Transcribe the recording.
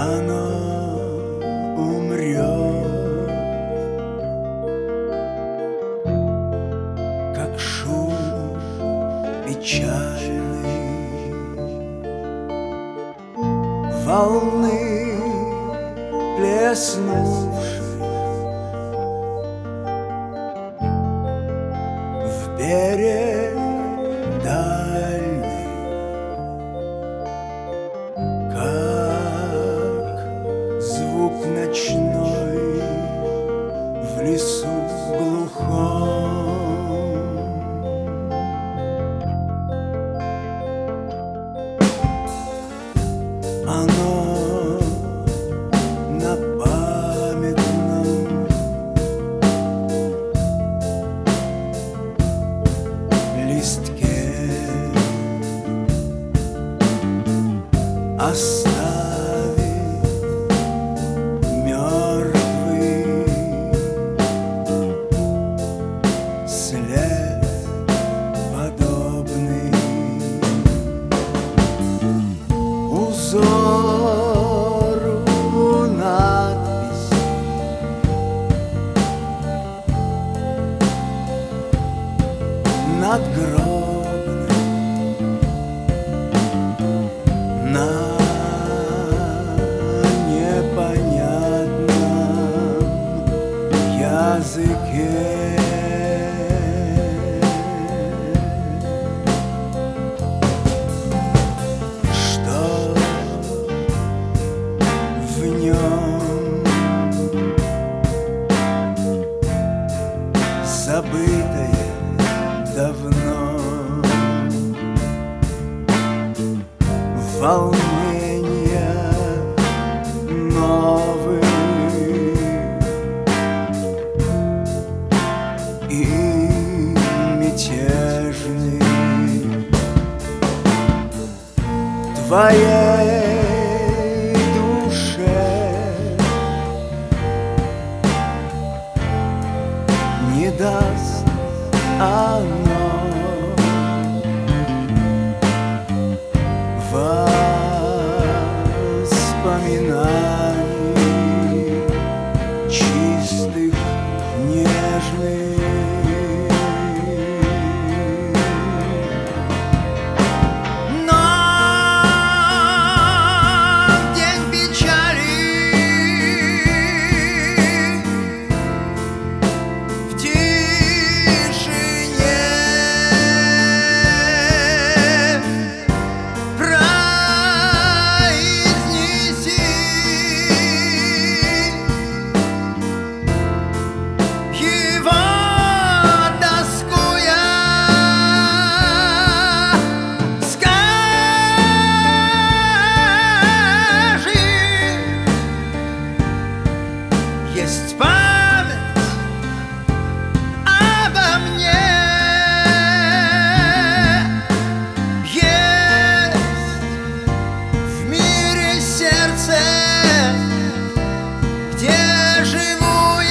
оно умрет, как шум печальный волны, плеснувшей в берег дальний, как звук ночной в лесу глухом. Оно на памятном листке оставит мертвый след, подобный узору надписи надгробной на непонятном языке. Что в нем забытое давно, волнения новые и мятежные, твоей душе не даст оно воспоминаний чистых, нежных. Но в день печали, в тишине есть память обо мне, есть в мире сердце, где живу я.